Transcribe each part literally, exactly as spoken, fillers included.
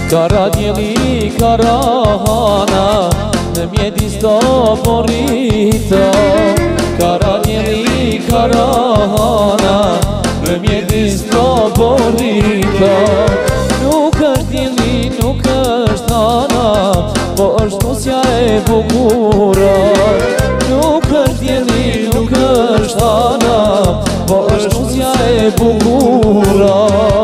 Kara djeli, kara hana, në mjedis të porita. Kara djeli, kara hana, në mjedis të porita. Nuk është djeli, nuk është hana, po është nusja e bukura. Nuk është djeli, nuk është hana, po është nusja e bukura.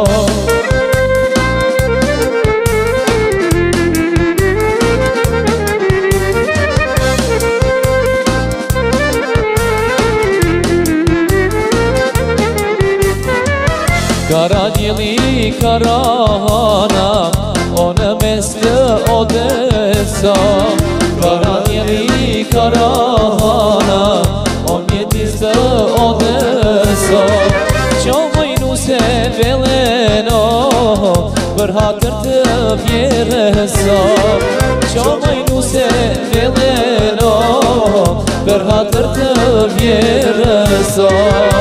Kara djeli, kara hana, o në mes të Odesa. Kara djeli, kara hana, o mjedis të Odesa. Qomoj nuse veleno, për hatër të vjeresa. Qomoj nuse veleno, për hatër të vjeresa.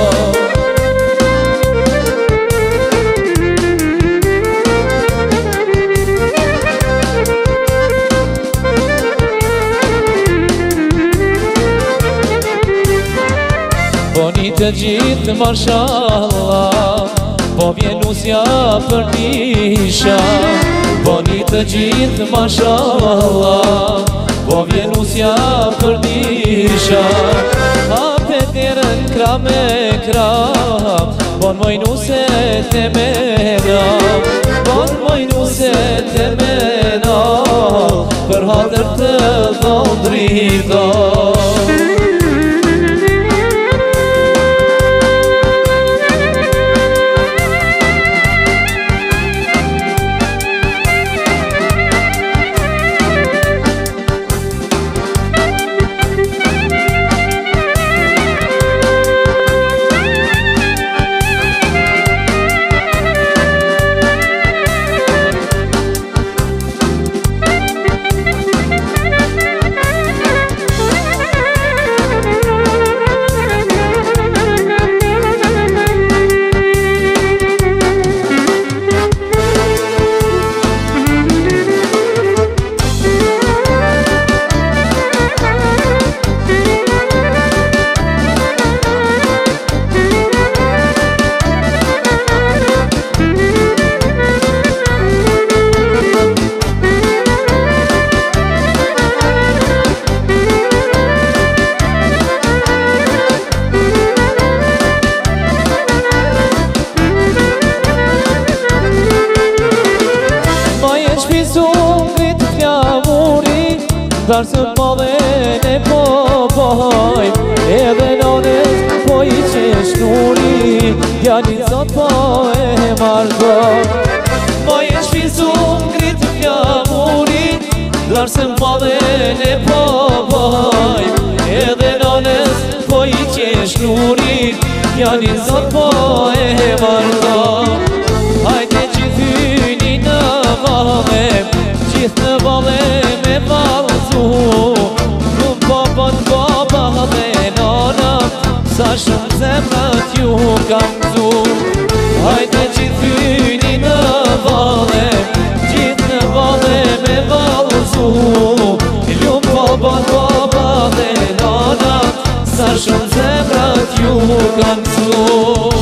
Boni të gjithë marshallah, po vjen nusja për nisha. Boni të gjithë marshallah, po vjen nusja për nisha. Hape derën kra me kra, bon moj nuse të mena. Bon moj nuse të mena, për hatër të dhondrita. Darsën madhen e popoj, edhe nones po i qeshnuri, djalit sot po e margot. Po e shpisu ngrit flamurit, darsën madhen e popoj, edhe nones po i qeshnuri, djalit sot po e margot. Hajde gjithyni në vale, gjithë në vale me valzu. Nuk popon popa dhe nona, sa shumë zemrat ju kam zu. Hajde gjithyni në vale, gjithë në vale me valzu. Nuk popon popa dhe nona, sa shumë zemrat ju kam zu.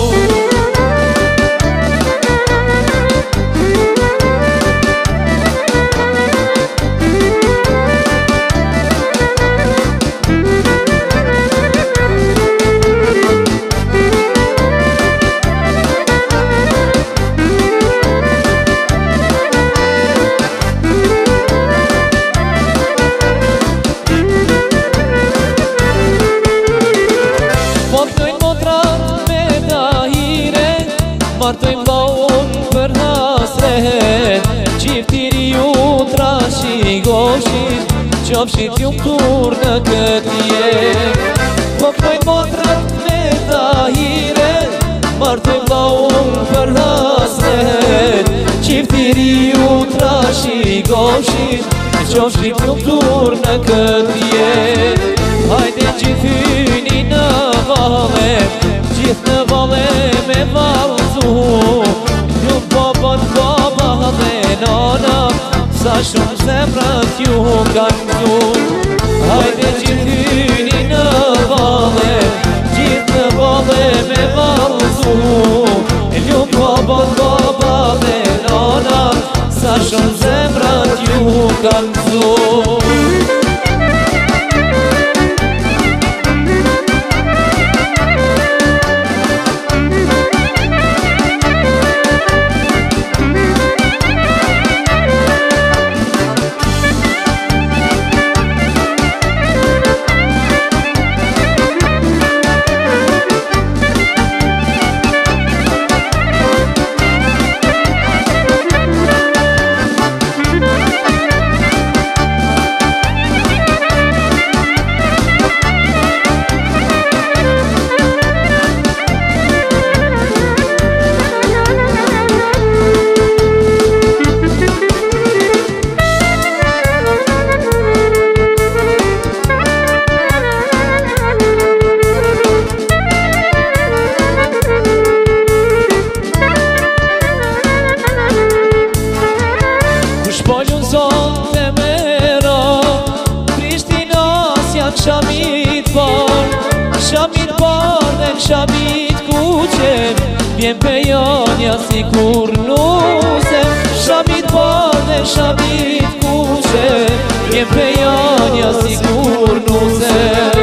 Martojmë baun për hasret, qiftiri ju trashi goshin, qofshit ju këtur në këtë jet. Martojmë motrat me tahiret, martojmë baun për hasret, qiftiri ju trashi goshin, qofshit ju këtur në këtë jet. Hajde gjithyni në vale, gjithë në vale me valzu. Nuk popon popa dhe nona, shumë zemrat ju kanë gëzu. Hajde gjithë hyni në vale, gjithë në vale me valëzu. Ljub baba, baba dhe nana, sa shumë zemrat ju kanë gëzu. Shamit kuqen, vjen pejonja si kur nuse. Shamit bane, shamit kuqen, vjen pejonja si kur nuse.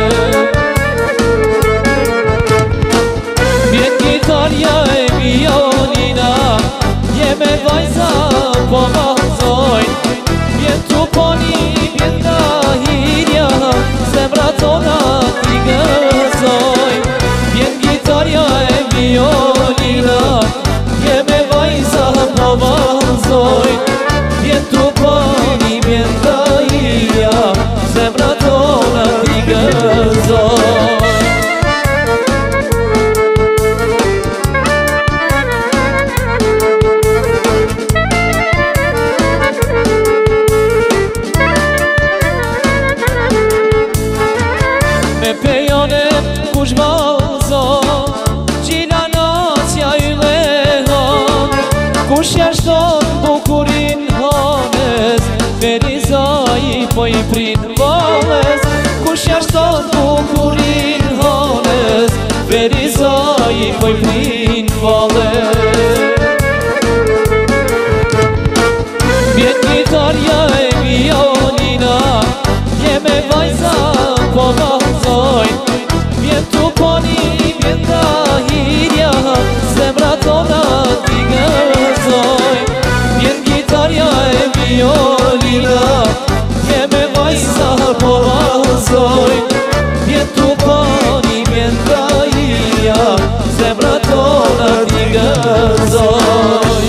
Vjen gitarja e vionina, jeme vajza po vazojn. Vjen tuponi, vjen dahirja, zemra tona t'i gëzojn. Vjen gitarja e violina, jeme vajza po vazojn. Vjen tuponi, vjen dahirja, zemra tona t'i gëzojn. Me pejonet kush valzon, gjina nasja y lehon. Kush jashton bukurin hanes, Ferizaj po i prin vales. Kush jashton bukurin hanes, Ferizaj po i prin vales. Vjen gitarja e violina, jeme vajza po vazojn. Vjen tuponi, vjen dahirja, zemra tona t'i gëzojn. Vjen gitarja e violina, jeme vajza po vazojn. Vjen tuponi, vjen dahirja, zemra tona t'i gëzojn.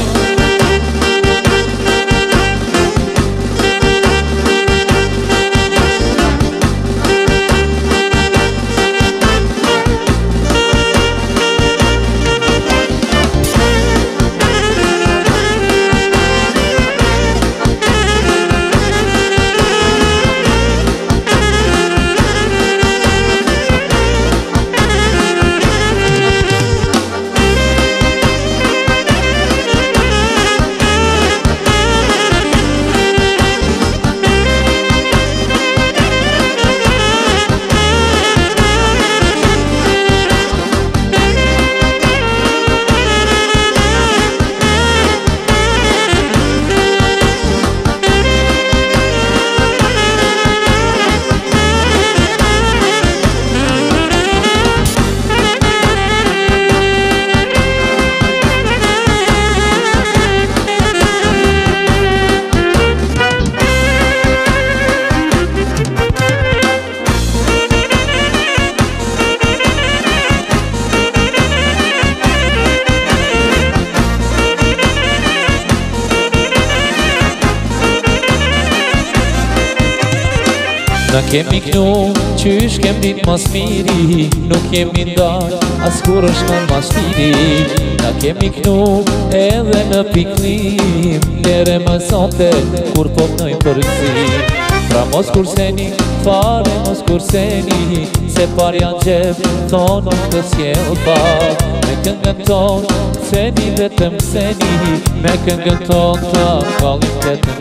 Na kemi knu, qysh kem dit mas miri, nuk kemi ndar, as kur është në mas tiri. Na kemi knu, edhe në piknim, nere më sonte, kur po pënoj përgzim. Pra mos kurseni, fare mos kurseni, se par janë gjep, thonë të s'jel pa. Me këngën tonë, ceni vetëm ceni me këngën ton ta kallim vetëm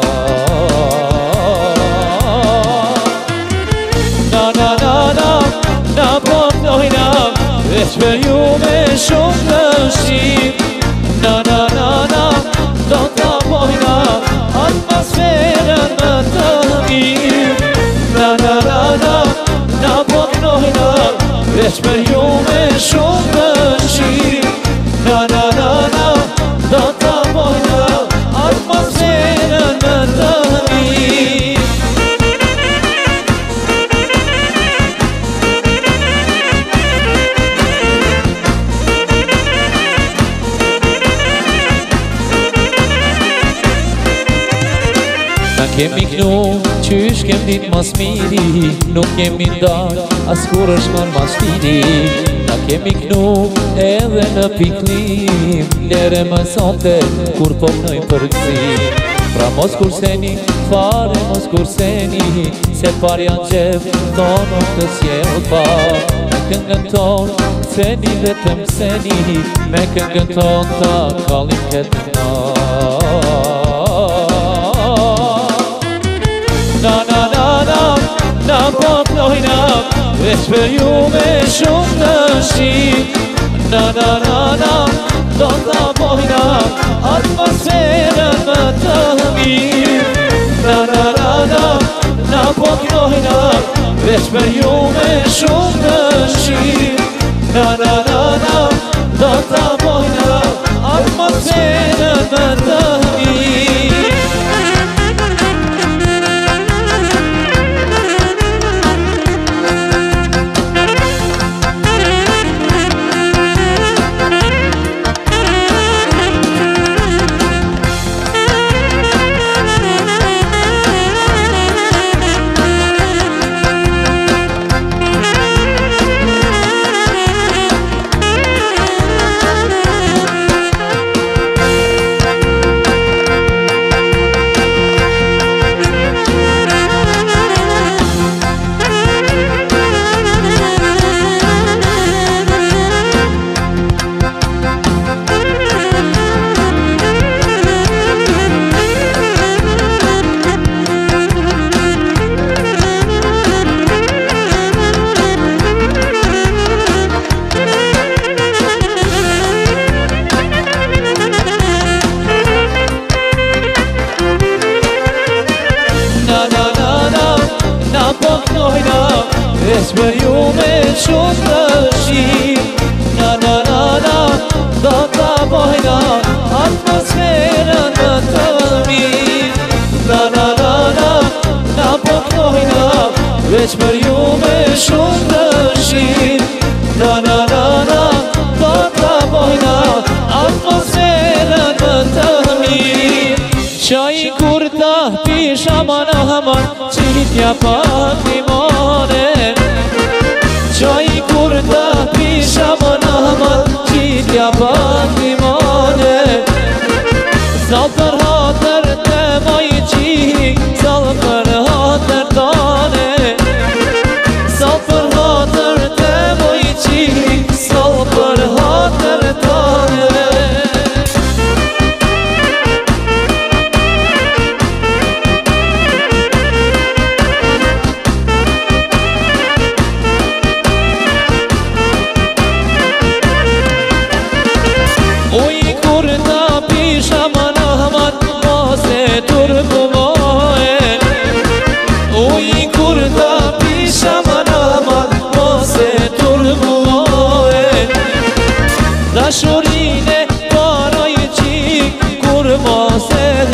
na na na na na po nojna veç për ju me shumë dëshim na na na na do ta bojna atmosferën më të mirë na na na na na po nojna veç për ju me shumë dëshim na na na na do ta bojna atmosferën më të mirë Na kemi knu, qysh kem dit mas miri Nuk kemi ndar, as kur është man mas tiri Na kemi knu, edhe në piklim Lere më sonte, kur po pënoj për gzim Pra mos kurseni, fare mos kurseni Se par janë gjep, tonë të sjell pa Me këngën ton, ceni vetëm ceni Me këngën ton, ta kallim këtë na Na na na na, na po pënojna Veç për ju me shumë dëshim Na na na na, do ta bojna Atmosferën më të mirë Na na na na, na po pënojna Veç për ju me shumë dëshim Na na na na, do ta bojna Atmosferën më të mirë Veç për ju me shumë dëshim Na na na na, do ta bojna Atmosferën më të mirë Na na na na, na po pënojna Veç për ju me shumë dëshim Na na na na, do ta bojna Atmosferën më të mirë Qaj kur ta pish aman aman Qitja pak limone Qaj kur ta pish aman aman Qitja pak limone Sal për hatër të moj qik Sal për hatër tane Sal për hatër të moj qik Sal për hatër tane Dashurine paroj qik Kur mos e